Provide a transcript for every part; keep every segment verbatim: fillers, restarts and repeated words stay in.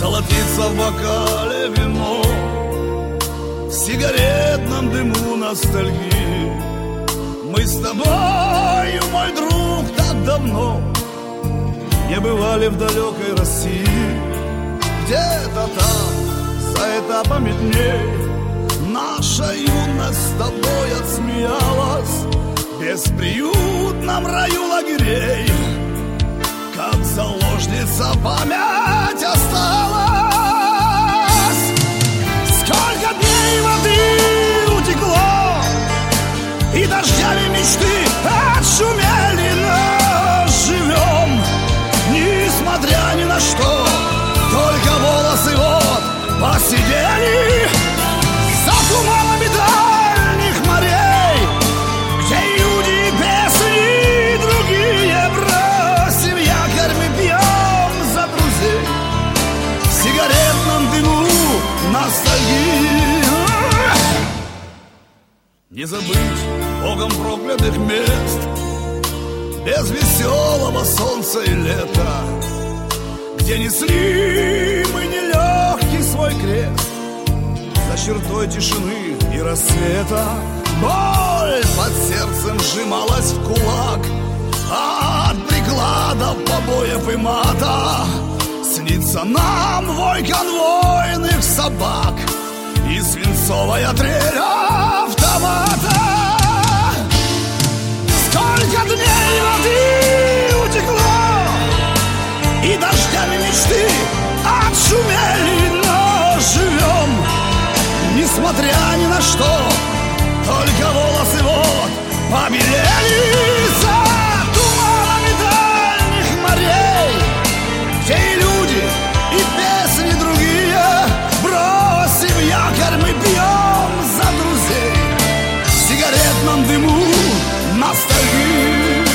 Золотится в бокале вино, в сигаретном дыму ностальгии. Мы с тобою, мой друг, так давно не бывали в далекой России. Где-то там, за этапами дней, наша юность с тобой отсмеялась в бесприютном раю лагерей. Как заложница память осталась. Сколько дней воды утекло, и дождями мечты отшумели. Но живем, несмотря ни на что, только волосы вот посидели. За туманами дальних морей, где люди песни другие. Бросим якорь, мы пьем за друзей, в сигаретном дыму ностальгии. Не забыть Богом проклятых мест, без веселого солнца и лета, где несли мы нелегкий свой крест за чертой тишины и рассвета. Боль под сердцем сжималась в кулак от прикладов, побоев и мата. Снится нам вой конвойных собак и свинцовая трель автомата. Сколько дней воды утекло, и дождями мечты отшумели. Но живем, несмотря ни на что, только волосы вот побелели. За туманами дальних морей, где и люди, и песни другие. Бросим якорь, мы пьем за друзей, в сигаретном дыму ностальгии.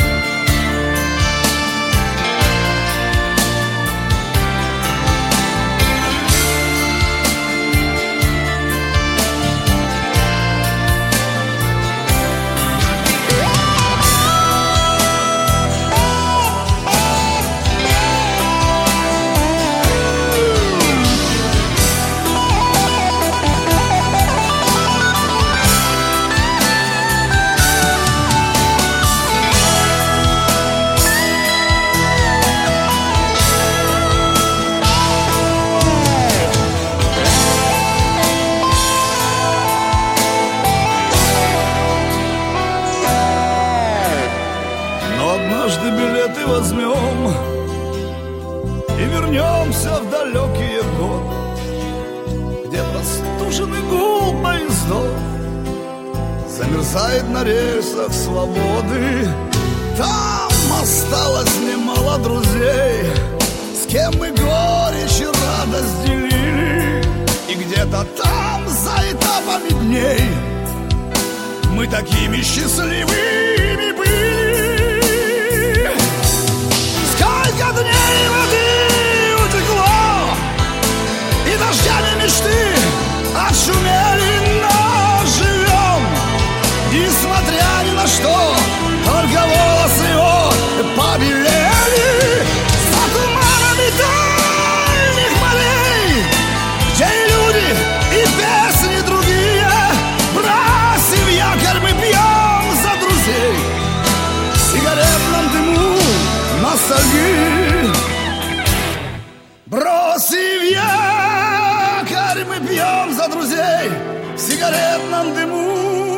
Однажды билеты возьмем и вернемся в далекие годы, где простуженный гул поездов замерзает на рельсах свободы. Там осталось немало друзей, с кем мы горечь и радость делили. И где-то там, за этапами дней, мы такими счастливыми были. Сколько дней воды утекло, и дождями мечты отшумели. Но живем, несмотря ни на что, только волосы вот побелели. За туманами дальних морей, где и люди, и песни другие. Бросим якорь, мы пьем за друзей, в сигаретном дыму ностальгии. Бросив якорь, мы пьем за друзей, в сигаретном дыму